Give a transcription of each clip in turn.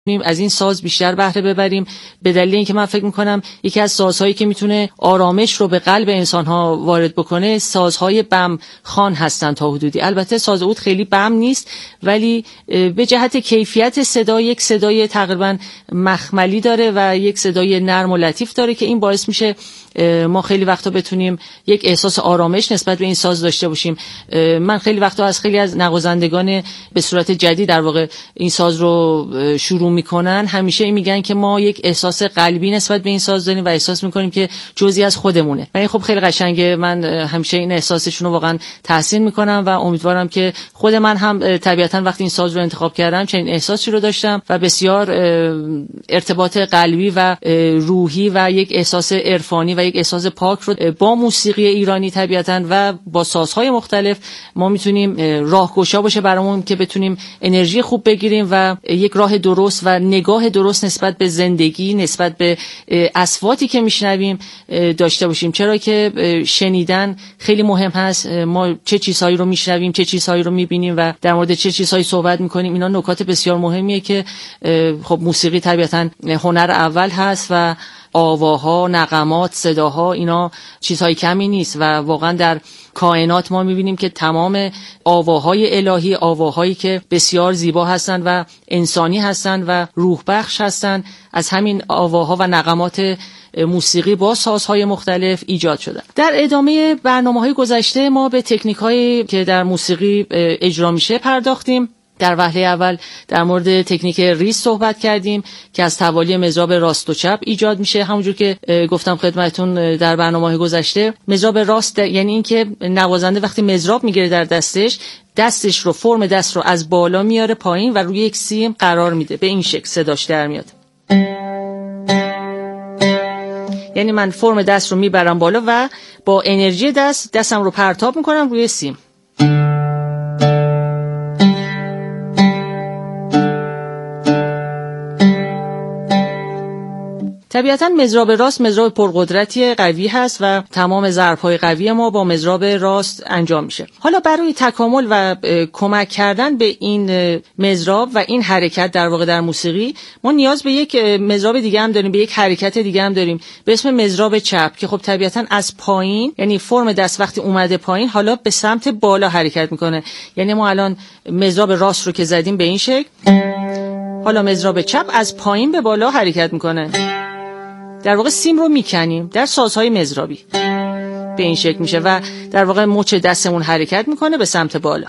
از این ساز بیشتر بهره ببریم، به دلیل اینکه من فکر میکنم یکی از سازهایی که میتونه آرامش رو به قلب انسانها وارد بکنه سازهای بم خوان هستن تا حدودی. البته ساز عود خیلی بم نیست، ولی به جهت کیفیت صدا یک صدای تقریبا مخملی داره و یک صدای نرم و لطیف داره که این باعث میشه ما خیلی وقتا بتونیم یک احساس آرامش نسبت به این ساز داشته باشیم. من خیلی وقتا از خیلی از نوازندگان به صورت جدید در واقع این ساز رو شروع میکنن، همیشه این میگن که ما یک احساس قلبی نسبت به این ساز داریم و احساس میکنیم که جزئی از خودمونه و این خب خیلی قشنگه. من همیشه این احساسشون رو واقعا تحسین میکنم و امیدوارم که خود من هم طبیعتا وقتی این ساز رو انتخاب کردم چنین احساسی رو داشتم و بسیار ارتباط قلبی و روحی و یک احساس عرفانی و یک احساس پاک رو با موسیقی ایرانی طبیعتا و با سازهای مختلف ما میتونیم راهگشا باشه برامون که بتونیم انرژی خوب بگیریم و یک راه درست و نگاه درست نسبت به زندگی، نسبت به اصواتی که میشنویم داشته باشیم. چرا که شنیدن خیلی مهم هست. ما چه چیزهایی رو میشنویم، چه چیزهایی رو میبینیم و در مورد چه چیزهایی صحبت میکنیم، اینا نکات بسیار مهمیه که خب موسیقی طبیعتا هنر اول هست و آواها، نغمات، صداها اینا چیزهای کمی نیست و واقعا در کائنات ما میبینیم که تمام آواهای الهی، آواهایی که بسیار زیبا هستند و انسانی هستند و روح بخش هستند، از همین آواها و نغمات موسیقی با سازهای مختلف ایجاد شده. در ادامه برنامه‌های گذشته ما به تکنیک‌هایی که در موسیقی اجرا میشه پرداختیم. در وهله اول در مورد تکنیک ریز صحبت کردیم که از توالی مضراب راست و چپ ایجاد میشه. همونجور که گفتم خدمتتون در برنامه‌های گذشته، مضراب راست یعنی اینکه نوازنده وقتی مضراب میگیره در دستش رو، فرم دست رو از بالا میاره پایین و روی یک سیم قرار میده. به این شکل صداش در میاد. یعنی من فرم دست رو میبرم بالا و با انرژی دستم رو پرتاب میکنم روی سیم. طبیعتاً مضراب راست مضراب پرقدرتی قوی هست و تمام ضرب‌های قوی ما با مضراب راست انجام میشه. حالا برای تکامل و کمک کردن به این مضراب و این حرکت در واقع در موسیقی ما نیاز به یک مضراب دیگه هم داریم، به یک حرکت دیگه هم داریم به اسم مضراب چپ که خب طبیعتاً از پایین، یعنی فرم دست وقتی اومده پایین حالا به سمت بالا حرکت میکنه. یعنی ما الان مضراب راست رو که زدیم به این شکل، حالا مضراب چپ از پایین به بالا حرکت میکنه. در واقع سیم رو میکنیم در سازهای مضرابی به این شکل میشه و در واقع مچ دستمون حرکت میکنه به سمت بالا.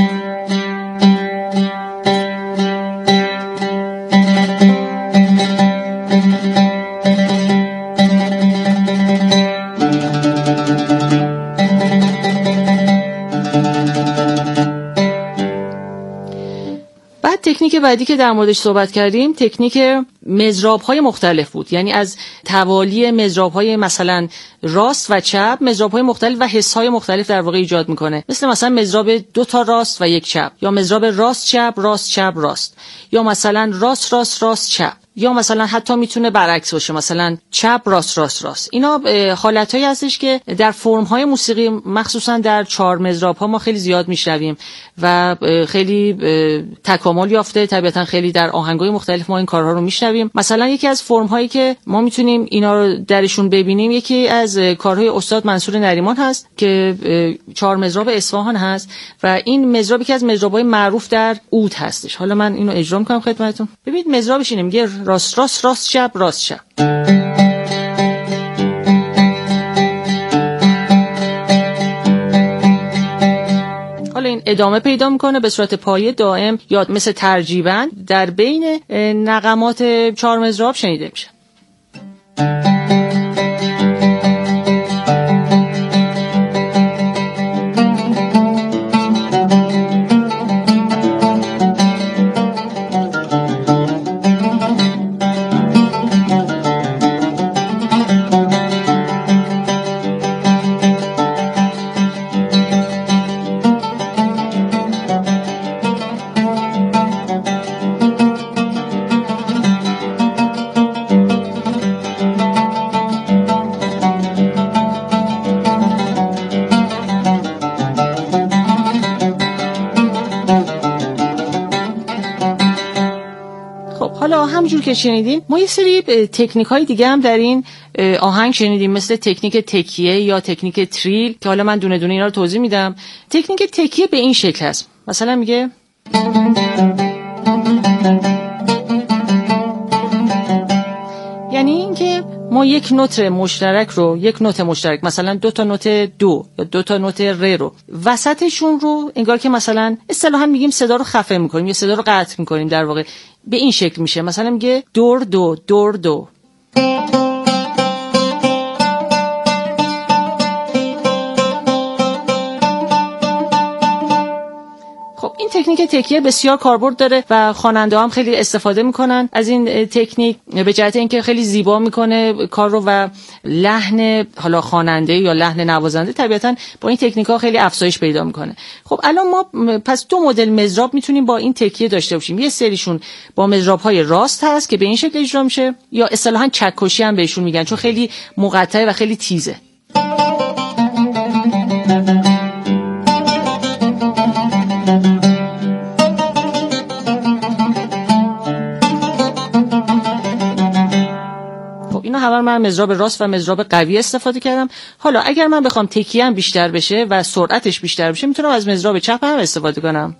تکنیک بعدی که در موردش صحبت کردیم تکنیک مضراب‌های مختلف بود. یعنی از توالی مضراب‌های مثلا راست و چپ مضراب‌های مختلف و حس‌های مختلف در واقع ایجاد میکنه. مثلا مضراب 2 تا راست و 1 چپ، یا مضراب راست چپ راست چپ راست، یا مثلا راست راست راست چپ، یا مثلا حتی میتونه برعکس باشه، مثلا چپ راست راست راست. اینا حالتایی هستش که در فرم‌های موسیقی مخصوصا در 4 مضراب‌ها ما خیلی زیاد میشنویم و خیلی تکامل یافته. طبیعتا خیلی در آهنگ‌های مختلف ما این کارها رو میشنویم. مثلا یکی از فرم‌هایی که ما میتونیم اینا رو درشون ببینیم یکی از کارهای استاد منصور نریمان هست که 4 مضراب اصفهان هست و این مضرابی که از مضراب‌های معروف در عود هستش. حالا من اینو اجرا می‌کنم خدمتتون. ببینید مضرابش اینه، میگه راست راست راست چپ راست چپ. حالا این ادامه پیدا میکنه به صورت پایه دائم یا مثل ترجیباً در بین نغمات 4 مضراب شنیده میشه. همونجور که شنیدین ما یه سری تکنیک‌های دیگه هم در این آهنگ شنیدیم، مثل تکنیک تکیه یا تکنیک تریل که حالا من دونه دونه اینا رو توضیح میدم. تکنیک تکیه به این شکل هست، مثلا میگه یعنی اینکه ما یک نوت مشترک مثلا 2 تا نوت دو یا 2 تا نوت ر رو وسطشون رو انگار که مثلا اصطلاحاً میگیم صدا رو خفه میکنیم یا صدا رو قطع میکنیم، در واقع به این شکل میشه. مثلا میگه دور دو دور دو. این تکنیک تکیه بسیار کاربرد داره و خواننده هم خیلی استفاده میکنن از این تکنیک به جهت اینکه خیلی زیبا میکنه کار رو و لحن حالا خواننده یا لحن نوازنده طبیعتا با این تکنیک ها خیلی افزایش پیدا میکنه. خب الان ما پس 2 مدل مضراب میتونیم با این تکیه داشته باشیم. یه سریشون با مضراب های راست هست که به این شکل اجرا میشه، یا اصطلاحاً چکشی هم بهشون میگن چون خیلی مقطعه و خیلی تیزه. همه من مضراب راست و مضراب قوی استفاده کردم. حالا اگر من بخوام تکیه هم بیشتر بشه و سرعتش بیشتر بشه میتونم از مضراب چپ هم استفاده کنم.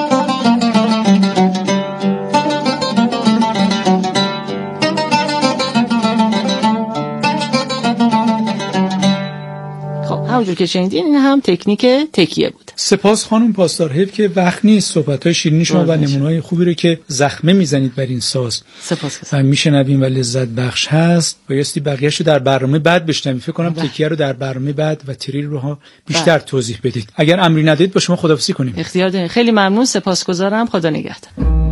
خب همونجور که شنیدین این هم تکنیک تکیه بود. سپاس خانم پاسدار. حیف که وقت نیست صحبت‌های شیرین شما و نمونه‌های خوبی رو که زخمه میزنید بر این ساز و میشنویم و لذت بخش هست. بایستی بقیه‌شو در برنامه بعد بشنویم. فکر کنم تکیه رو در برنامه بعد و تریل رو بیشتر توضیح بدید. اگر امری ندید با شما خداحافظی کنیم. اختیار دارین. خیلی ممنون، سپاسگزارم. خدا نگهدار.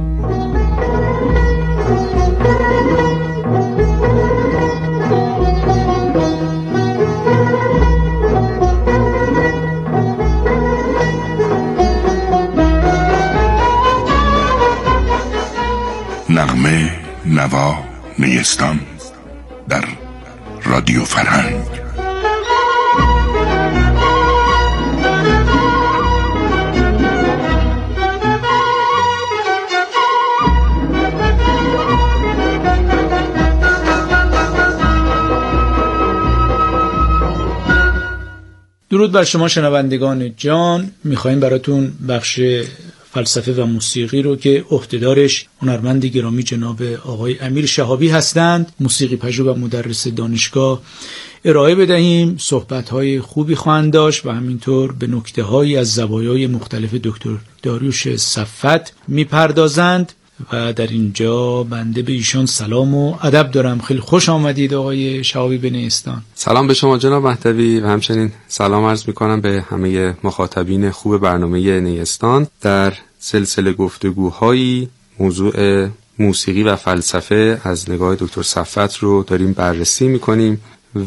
نغمه نوا نیستان در رادیو فرهنگ. درود بر شما شنوندگان جان. میخواییم براتون بخش فلسفه و موسیقی رو که عهدهدارش هنرمند گرامی جناب آقای امیر شهابی هستند، موسیقی پژوه و مدرس دانشگاه، ارائه بدهیم. صحبت‌های خوبی خواهند داشت و همینطور به نکته‌هایی از زوایای مختلف دکتر داریوش صفت میپردازند و در اینجا بنده به ایشان سلام و ادب دارم. خیلی خوش آمدید آقای شهابی به نیستان. سلام به شما جناب مهدوی و همچنین سلام عرض می‌کنم به همه مخاطبین خوب برنامه نیستان. در سلسله گفتگوهایی موضوع موسیقی و فلسفه از نگاه دکتر صفت رو داریم بررسی می‌کنیم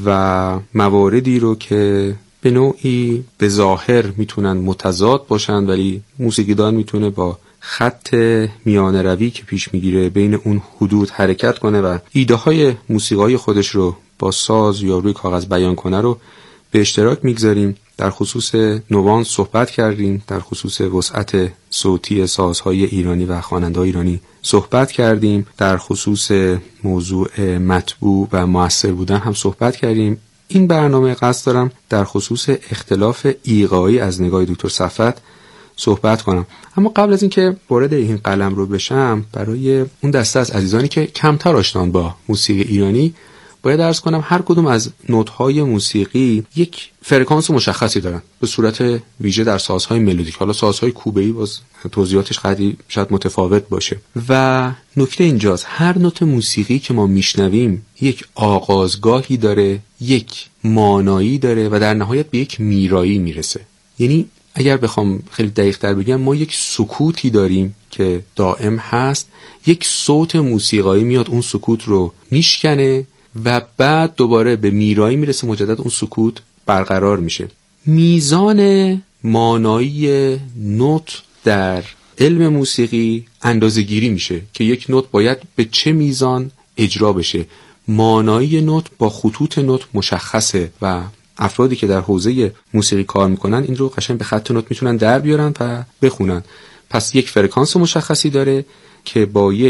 و مواردی رو که به نوعی به ظاهر میتونن متضاد باشن ولی موسیقیدان میتونه با خط میانه روی که پیش میگیره بین اون حدود حرکت کنه و ایده های موسیقی خودش رو با ساز یا روی کاغذ بیان کنه رو به اشتراک میگذاریم. در خصوص نوانس صحبت کردیم، در خصوص وسعت صوتی سازهای ایرانی و خواننده‌های ایرانی صحبت کردیم، در خصوص موضوع مطبوع و مؤثر بودن هم صحبت کردیم. این برنامه قصد دارم در خصوص اختلاف ایقاعی از نگاه دکتر صفت صحبت کنم. اما قبل از اینکه وارد این قلم رو بشم، برای اون دسته از عزیزانی که کمتر آشنان با موسیقی ایرانی باید عرض کنم هر کدوم از نوت‌های موسیقی یک فرکانس مشخصی دارن به صورت ویژه در سازهای ملودیک. حالا سازهای کوبه‌ای باز توضیحاتش خیلی شاید متفاوت باشه و نکته اینجاست هر نوت موسیقی که ما میشنویم یک آغازگاهی داره، یک مانایی داره و در نهایت به یک میرایی میرسه. یعنی اگر بخوام خیلی دقیق تر بگم ما یک سکوتی داریم که دائم هست، یک صوت موسیقایی میاد اون سکوت رو میشکنه و بعد دوباره به میرایی میرسه، مجدد اون سکوت برقرار میشه. میزان مانایی نوت در علم موسیقی اندازه‌گیری میشه که یک نوت باید به چه میزان اجرا بشه. مانایی نوت با خطوط نوت مشخصه و افرادی که در حوزه موسیقی کار میکنن این رو قشنگ به خط نوت میتونن در بیارن و بخونن. پس یک فرکانس مشخصی داره که با یک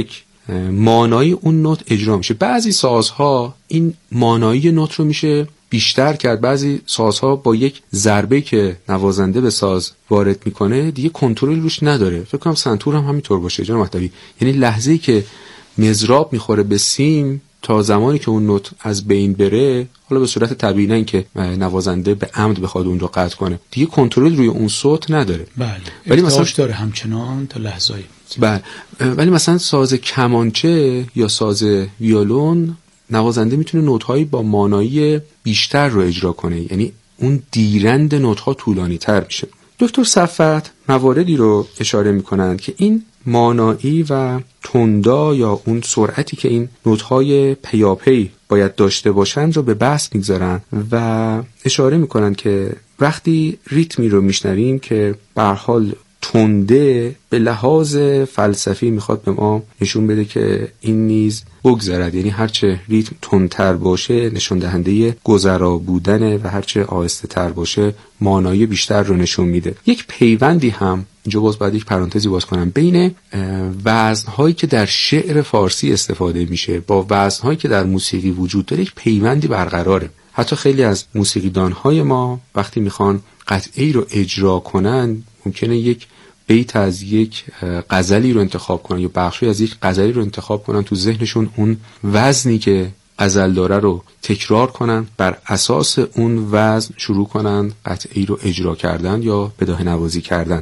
مانایی اون نوت اجرا میشه. بعضی سازها این مانایی نوت رو میشه بیشتر کرد، بعضی سازها با یک ضربه که نوازنده به ساز وارد میکنه دیگه کنترل روش نداره. فکر کنم سنتور هم همینطور باشه جناب مهدوی، یعنی لحظه‌ای که مضراب میخوره به سیم تا زمانی که اون نوت از بین بره، حالا به صورت طبیعی، نه اینکه نوازنده به عمد بخواد اون رو قطع کنه، دیگه کنترل روی اون صوت نداره. بله، ولی مثلا داره همچنان تا لحظه‌ای. بله، ولی مثلا ساز کمانچه یا ساز ویولون نوازنده میتونه نوت‌هایی با مانایی بیشتر رو اجرا کنه، یعنی اون دیرند نوت‌ها طولانی تر میشه. دکتر صفوت مواردی رو اشاره میکنند که این مانایی و تندا یا اون سرعتی که این نوت‌های پیاپی باید داشته باشند رو به بحث میگذارن و اشاره میکنن که وقتی ریتمی رو میشنویم که به هر حال تنده، به لحاظ فلسفی میخواد به ما نشون بده که این نیز بگذرد، یعنی هرچه ریتم تندتر باشه نشون دهنده گذرا بودنه و هرچه آهسته تر باشه مانایی بیشتر رو نشون میده. یک پیوندی هم اینجا باید یک پرانتزی باز کنم بین وزنهایی که در شعر فارسی استفاده میشه با وزنهایی که در موسیقی وجود داره، یک پیوندی برقراره. حتی خیلی از موسیقیدانهای ما وقتی میخوان قطعه‌ای رو اجرا کنن ممکنه یک بیت از یک غزلی رو انتخاب کنن یا بخشی از یک غزلی رو انتخاب کنن، تو ذهنشون اون وزنی که غزل داره رو تکرار کنن، بر اساس اون وزن شروع کنن قطعه‌ای رو اجرا کردن یا بداهه نوازی کردن.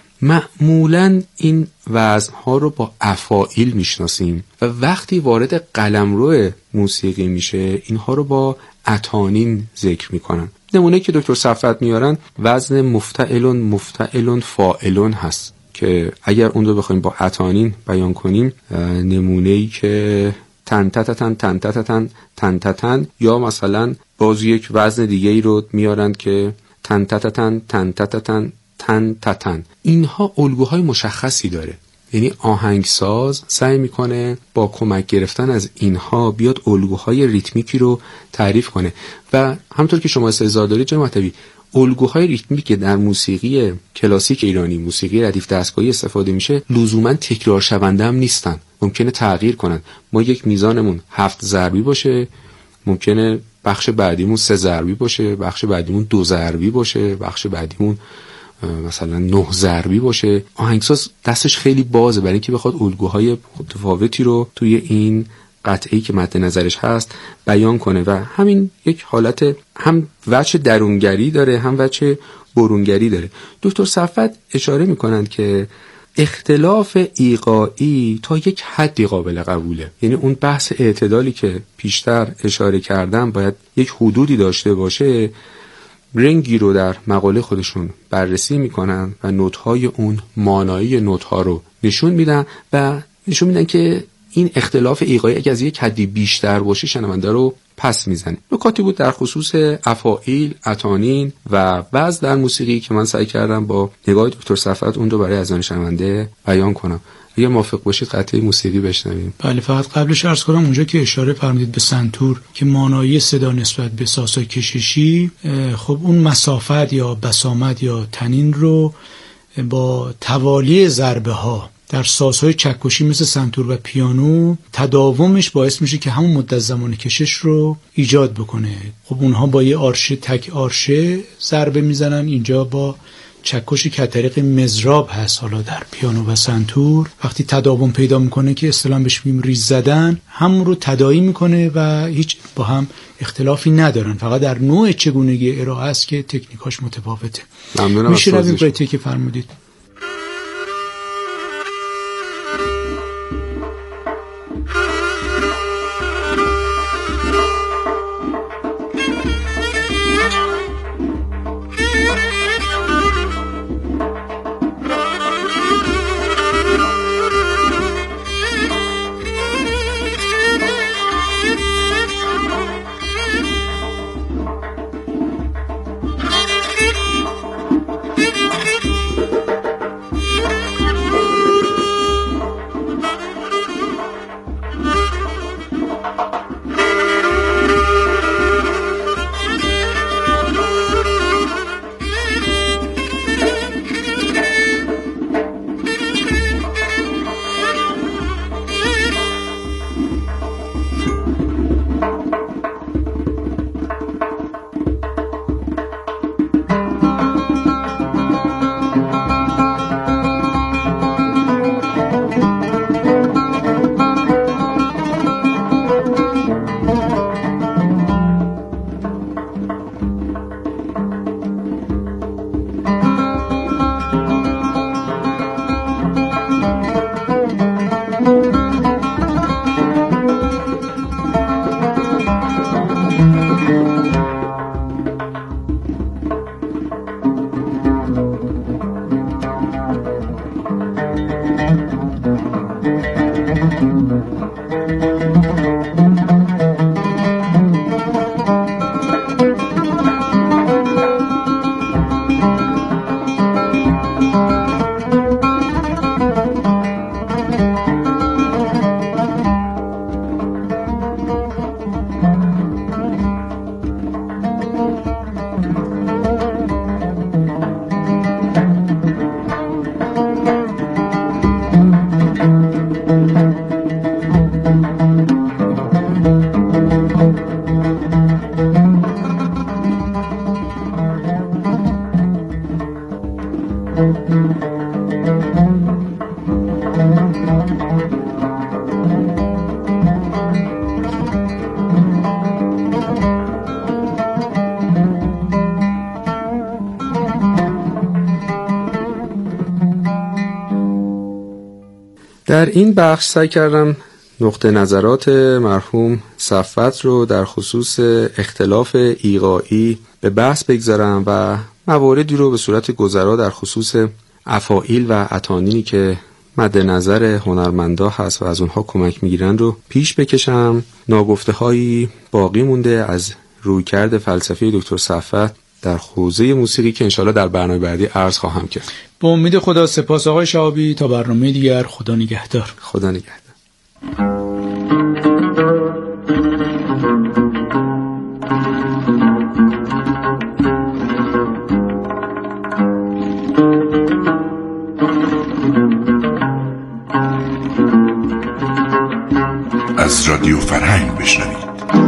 معمولاً این وزنها رو با افاعیل میشناسیم و وقتی وارد قلمرو موسیقی میشه اینها رو با اتانین ذکر میکنن. نمونه که دکتر صفوت میارن وزن مفتعلون مفتعلون فاعلون هست که اگر اون رو بخوایم با اتانین بیان کنیم، نمونه‌ای که تن تتتن تن تتتن تن تتن، یا مثلا باز یک وزن دیگه ای رو میارن که تن تتتن تن تتتن تن تتن. اینها الگوهای مشخصی داره، یعنی آهنگساز سعی میکنه با کمک گرفتن از اینها بیاد الگوهای ریتمیکی رو تعریف کنه و همونطور که شما استحضار دارید جناب مهدوی، الگوهای ریتمیکی که در موسیقی کلاسیک ایرانی، موسیقی ردیف دستگاهی استفاده میشه لزوما تکرار شونده هم نیستن، ممکنه تغییر کنن. ما یک میزانمون 7 ضربی باشه، ممکنه بخش بعدیمون 3 ضربی باشه، بخش بعدیمون 2 ضربی باشه، بخش بعدیمون مثلا 9 ضربی باشه. آهنگساز دستش خیلی بازه برای اینکه بخواد الگوهای متفاوتی رو توی این قطعه‌ای که مد نظرش هست بیان کنه و همین یک حالت هم وجه درونگری داره هم وجه برونگری داره. دکتر صفوت اشاره میکنند که اختلاف ایقاعی تا یک حدی قابل قبوله، یعنی اون بحث اعتدالی که پیشتر اشاره کردم باید یک حدودی داشته باشه. رنگی رو در مقاله خودشون بررسی میکنن و نوت‌های اون مانایی نوت‌ها رو نشون میدن و نشون میدن که این اختلاف ایقاعی اگه از یک حدی بیشتر باشه شنونده رو پس میزنه. نکاتی بود در خصوص افاعیل، اتانین و وزن در موسیقی که من سعی کردم با نگاه دکتر صفوت اون رو برای اذهان شنونده بیان کنم. اگه موافق باشید قطعه موسیقی بشنویم. بله، فقط قبلش عرض کنم اونجا که اشاره فرمودید به سنتور که مانایی صدا نسبت به سازهای کششی، خب اون مسافت یا بسامد یا تنین رو با توالی ضربه ها در سازهای چکشی مثل سنتور و پیانو تداومش باعث میشه که همون مدت زمان کشش رو ایجاد بکنه. خب اونها با یه آرشه تک آرشه ضربه میزنن، اینجا با چکشی که طریق مضراب هست. حالا در پیانو و سنتور وقتی تداوم پیدا میکنه که اصطلاحاً بهش میگیم ریز زدن، همون رو تداعی میکنه و هیچ با هم اختلافی ندارن، فقط در نوع چگونگی ارائه است که تکنیکاش متفاوته. میشه رویم قطعه که فرمودید. در این بخش سعی کردم نقطه نظرات مرحوم صفوت رو در خصوص اختلاف ایقاعی به بحث بگذارم و مواردی رو به صورت گذرا در خصوص افاعیل و اتانینی که مد نظر هنرمندا هست و از اونها کمک میگیرن رو پیش بکشم. ناگفته هایی باقی مونده از رویکرد فلسفی دکتر صفوت در حوزه موسیقی که انشالله در برنامه بعدی عرض خواهم کرد. با امید خدا. سپاس آقای شهابی. تا برنامه دیگر، خدا نگهدار. خدا نگهدار. از رادیو فرهنگ بشنوید.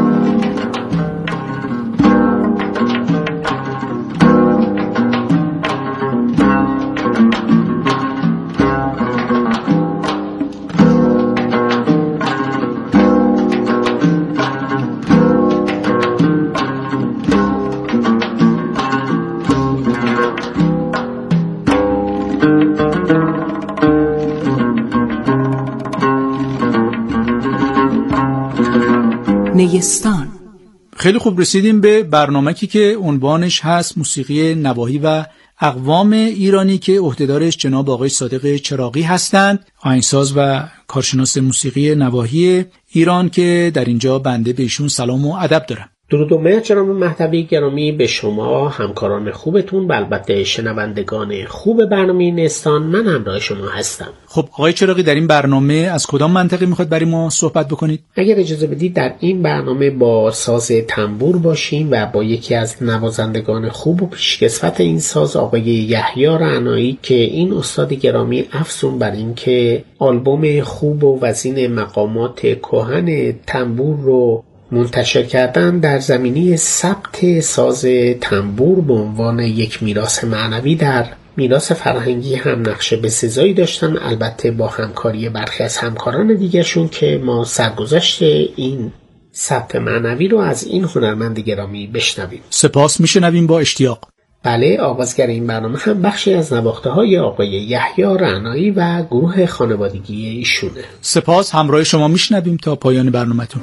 نیستان. خیلی خوب، رسیدیم به برنامه‌ای که عنوانش هست موسیقی نواحی و اقوام ایرانی که عهدهدارش جناب آقای صادق چراغی هستند، آهنگساز و کارشناس موسیقی نواحی ایران که در اینجا بنده به ایشون سلام و ادب دارم. درود و مهر جناب مهدوی گرامی به شما، همکاران خوبتون و البته شنوندگان خوب برنامه نیستان. من همراه شما هستم. خب آقای چراغی، در این برنامه از کدام منطقه میخواد برای ما صحبت بکنید؟ اگر اجازه بدید در این برنامه با ساز تنبور باشیم و با یکی از نوازندگان خوب و پیشکسوت این ساز آقای یحیی رعنایی که این استاد گرامی افزون بر این که آلبوم خوب و وزین مقامات کهن تنبور رو منتشر کردن در زمینه ثبت ساز تنبور به عنوان یک میراث معنوی در میراث فرهنگی هم نقش بسزایی داشتن، البته با همکاری برخی از همکاران دیگرشون که ما سرگذشت این ثبت معنوی رو از این هنرمند گرامی بشنویم. سپاس، میشنویم با اشتیاق. بله، آغازگر این برنامه هم بخشی از نواخته های آقای یحیی رعنایی و گروه خانوادگی ایشونه. سپاس، همراه شما میشنویم تا پایان برنامه‌تون.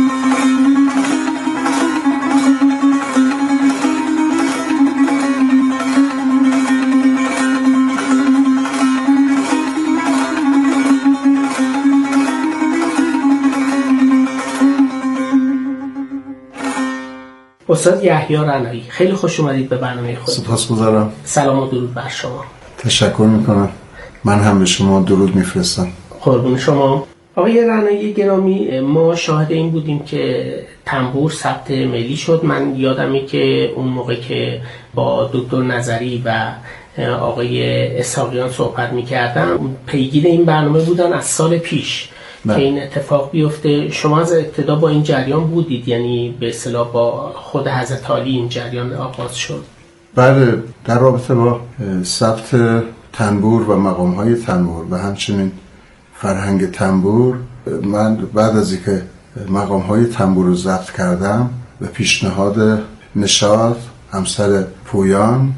استاد یحیی رعنایی، خیلی خوش اومدید به برنامه خود. سپاسگزارم. سلام و درود بر شما. تشکر میکنم. من هم به شما درود میفرستم. قربون شما. آقای رعنایی گرامی، ما شاهد این بودیم که تنبور ثبت ملی شد. من یادمه که اون موقع که با دکتر نظری و آقای اسحاقیان صحبت میکردم، پیگیر این برنامه بودن از سال پیش که این اتفاق بیفته. شما از ابتدا با این جریان بودید، یعنی به اصطلاح با خود حضرت عالی این جریان آغاز شد؟ بله، در رابطه با ثبت تنبور و مقام‌های تنبور و همچنین فرهنگ تنبور، من بعد از اینکه مقام‌های تنبور رو ضبط کردم به پیشنهاد نشاط همسر پویان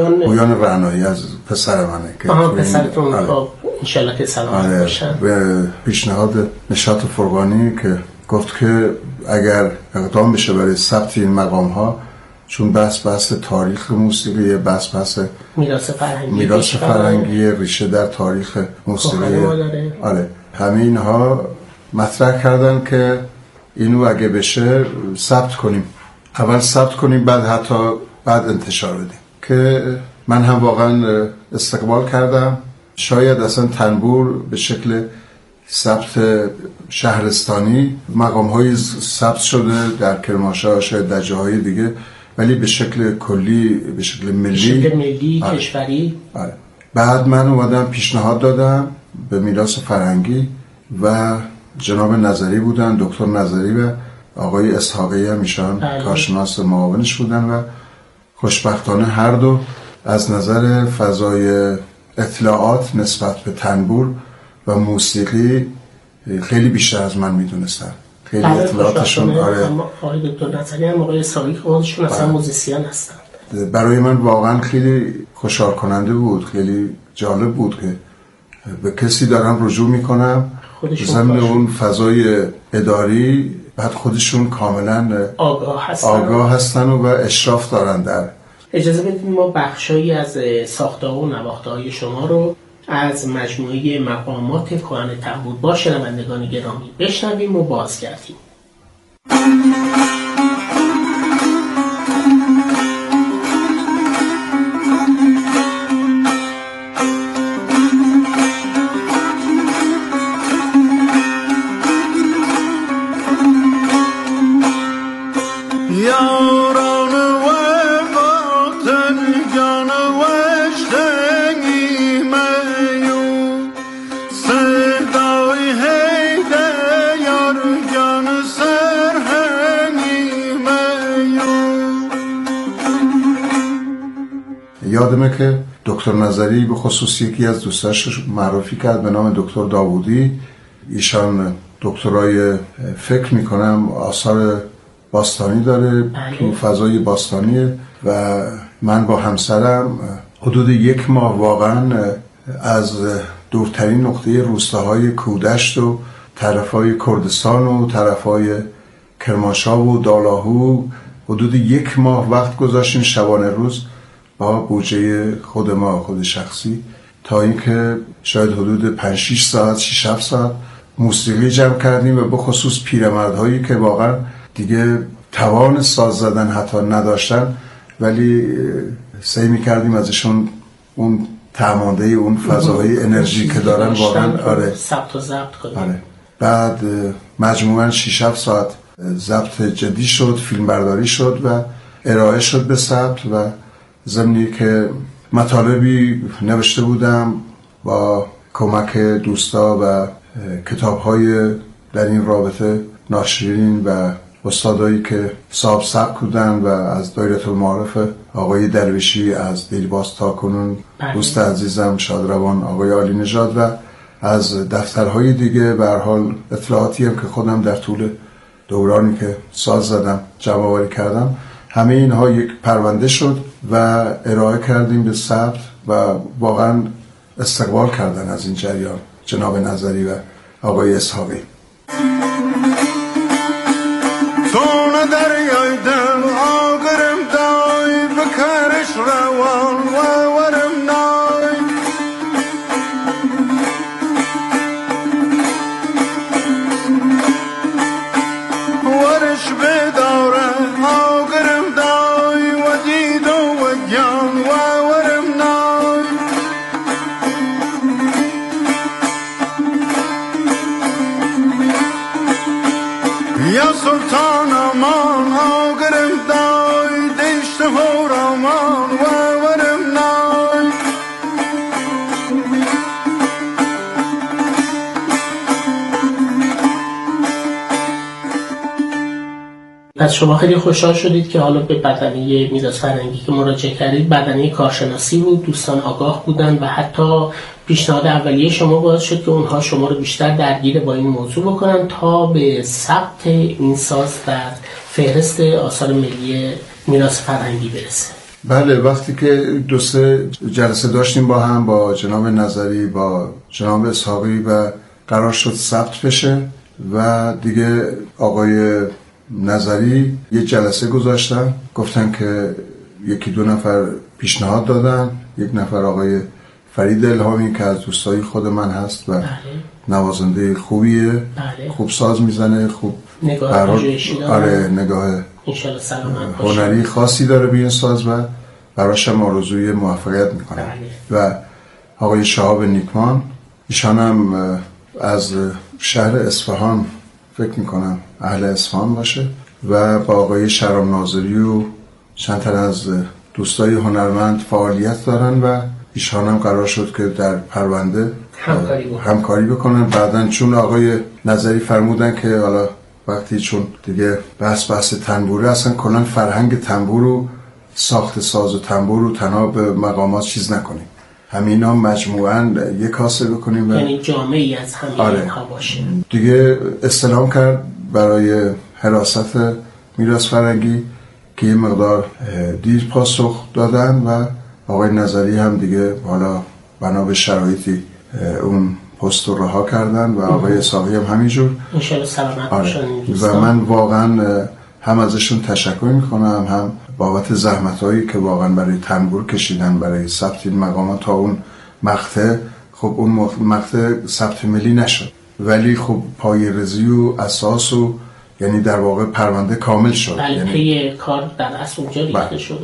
رعنایی از پسر منه که پسرتون، انشالله که سلامت باشن، به پیشنهاد نشاط فرقانی که گفت که اگر اقدام بشه برای ثبت این مقام ها، چون بحث تاریخ موسیقی، بحث میراث فرهنگی ریشه در تاریخ موسیقی، آره، همه اینها مطرح کردن که اینو اگه بشه ثبت کنیم، اول ثبت کنیم بعد انتشار بدیم، که من هم واقعا استقبال کردم. شاید اصلا تنبور به شکل ثبت شهرستانی، مقام‌های ثبت شده در کرمانشاه، شاید در جاهای دیگه، ولی به شکل کلی، به شکل ملی کشوری. بعد من اومدم پیشنهاد دادم به میراث فرهنگی و جناب نظری بودن، دکتر نظری و آقای اسحاقی هم ایشان کارشناس معاونش بودن و خوشبختانه هر دو از نظر فضای اطلاعات نسبت به تنبور و موسیقی خیلی بیشتر از من میدونستن. خیلی اطلاعاتشون، آقای دکتر نظری هم آقای اسحاقی خودشون اصلا موزیسین هستن. برای من واقعا خیلی خوشحال کننده بود، خیلی جالب بود که به کسی دارم رجوع میکنم ضمن اون فضای اداری، بعد خودشون کاملا آگاه هستن و اشراف دارن. در اجازه بدید ما بخشایی از ساخته‌ها و نواخته‌های شما رو از مجموعه مقامات کهن تنبور با شنوندگان گرامی بشنویم و بازگردیم. یادمه که دکتر نظری به خصوص یکی از دوستاش معرفی کرد به نام دکتر داوودی. ایشان دکترای فکر میکنم آثار باستانی داره، تو فضای باستانیه و من با همسرم حدود 1 ماه واقعا از دورترین نقطه روستاهای کودشت و طرفای کردستان و طرفای کرمانشاه و دالاهو حدود 1 ماه وقت گذاشتیم شبانه روز با بودجه خود ما، خود شخصی، تا اینکه شاید حدود 5-6 ساعت 6-7 ساعت موسیقی جمع کردیم و به خصوص پیرمردهایی که واقعا دیگه توان ساز زدن حتی نداشتن، ولی سعی می‌کردیم ازشون اون تعمانده اون فضاهای انرژی که دارن واقعا ثبت و ضبط کنیم. آره. بعد مجموعاً 6-7 ساعت ضبط جدی شد، فیلم برداری شد و ارائه شد به ثبت و ضمنی که مطالبی نوشته بودم با کمک دوستا و کتاب‌های در این رابطه ناشرین و استادایی که صاحب سبک بودن و از دایره المعارف آقای درویشی از دیرباز تا کنون، دوست عزیزم شادروان آقای عالی نژاد و از دفترهای دیگه به هر حال اطلاعاتی هم که خودم در طول دورانی که ساز زدم جمع آوری کردم، همه اینها یک پرونده شد و ارائه کردیم به ثبت و واقعا استقبال کردن از این جریان جناب نظری و آقای اسحاقی. تون دریای دل آگرم دای بکرش روان و ورم نای ورش بداره آگرم دای و دید و جان و ورم نای یا سلطان امان آگرم دای دشت هورامان و ورم نای پس شما خیلی خوشحال شدید که حالا به بدنه میراث فرهنگی که مراجعه کردید بدنه کارشناسی بود، دوستان آگاه بودن و حتی پیشنهاد اولیه شما باعث شد که اونها شما رو بیشتر درگیر با این موضوع بکنن تا به ثبت این ساز در فهرست آثار ملی میراث فرهنگی برسه. بله، وقتی که 2-3 جلسه داشتیم با هم، با جناب نظری، با جناب اسحاقی و قرار شد ثبت بشه و دیگه آقای نظری یه جلسه گذاشتن، گفتن که 1-2 نفر پیشنهاد دادن. یک نفر آقای فرید الهامی که از دوستای خود من هست و نوازنده خوبیه، خوب ساز میزنه، خوب نگاه هنری خاصی داره به این ساز و براش هم آرزوی موفقیت میکنه. و آقای شهاب نیکمان، ایشان هم از شهر اصفهان فکر میکنم اهل اصفهان باشه و با آقای شهرام ناظری و چند تن از دوستای هنرمند فعالیت دارن و ایشان هم قرار شد که در پرونده همکاری بکنن. بعدن چون آقای نظری فرمودن که حالا وقتی چون دیگه بحث تنبوره، اصلا کلان فرهنگ تنبور و ساخت ساز و تنبور رو تنها به مقامات چیز نکنیم، همینا مجموعاً یک کاسه بکنیم و یعنی جامعی از همین اینها باشه. دیگه استلام کرد برای حراست میراث فرهنگی که یه مقدار دیر پاسخ دادن و آقای نظری هم دیگه حالا بنا به شرایطی اون پست رو رها کردن و آقای اسحاقی هم همینجور. انشالله سلامت باشن. و من واقعا هم ازشون تشکر میکنم، هم بابت زحمت‌هایی که واقعا برای تنبور کشیدن برای ثبت این مقامات تا اون مقطع. خب اون مقطع ثبت ملی نشد، ولی خب پایه‌ریزی و اساس و یعنی در واقع پرونده کامل شد. یعنی کار در اصل اونجا ریخته شد.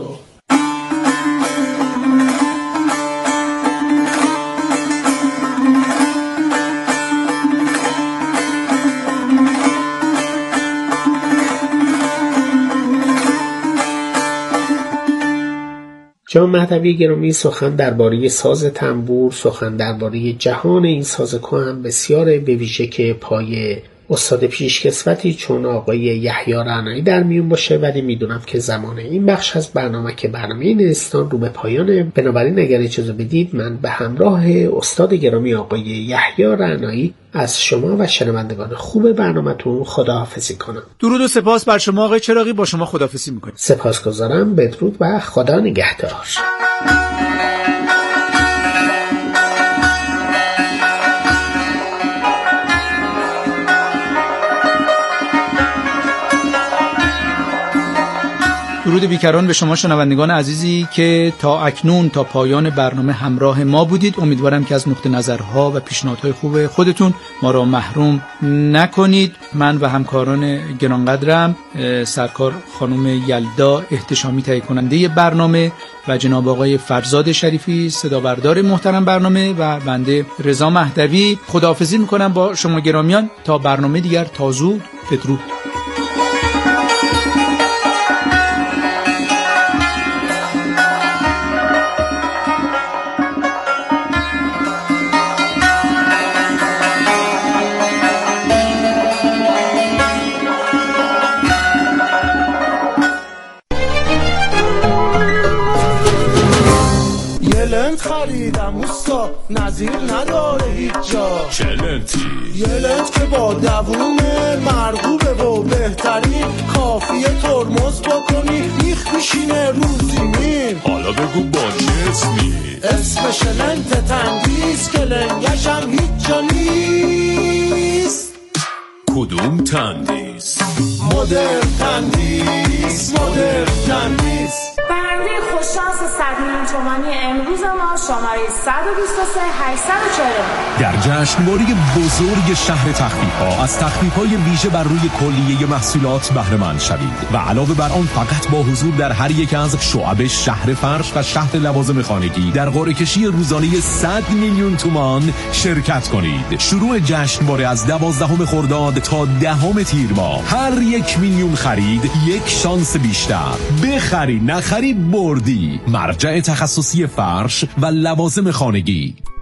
جناب مهدوی گرامی، سخن درباره ساز تنبور، سخن درباره جهان این ساز کهن بسیاره، به ویژه که پای استاد پیشکسوتی چون آقای یحیی رعنایی در میون باشه، ولی میدونم که زمان این بخش از برنامه که برنامه نیستان رو به پایانه. بنابراین اگر اجازه بدید من به همراه استاد گرامی آقای یحیی رعنایی از شما و شنوندگان خوب برنامه‌تون خداحافظی کنم. درود و سپاس بر شما آقای چراغی، با شما خداحافظی میکنم. سپاسگزارم، بدرود و خدا نگهدار. درود بیکران به شما شنوندگان عزیزی که تا اکنون تا پایان برنامه همراه ما بودید. امیدوارم که از نقطه نظرها و پیشنهادهای خوب خودتون ما را محروم نکنید. من و همکاران گرانقدرم، سرکار خانم یلدا احتشامی تهیه کننده برنامه و جناب آقای فرزاد شریفی صدابردار محترم برنامه و بنده رضا مهدوی خداحافظی میکنم با شما گرامیان تا برنامه دیگر. تا زود، بدرود. خریدم اوستا نظیر نداره هیچ جا. چلنتی یه لنت که با دوومه مرغوبه و بهترین، کافیه ترمز بکنی بیخ میشینه روزی میر. حالا بگو با چه اسمی؟ اسمش لنت تندیس که لنگشم هیچ جا نیست. کدوم تندیس؟ مدر تندیس، مدر تندیس. برنده خوششانس 100 میلیون تومانی امروز ما شماره 123 849 در جشنواره بزرگ شهر تخفیف‌ها از تخفیف‌های ویژه بر روی کلیه محصولات بهره مند شوید و علاوه بر آن فقط با حضور در هر یک از شعب شهر فرش و شهر لوازم خانگی در قرعه کشی روزانه 100 میلیون تومان شرکت کنید. شروع جشنواره از 12 خرداد تا 10 تیر ماه. هر 1 میلیون خرید 1 شانس بیشتر. بخری نخری بردی. مرجع تخصصی فرش و لوازم خانگی.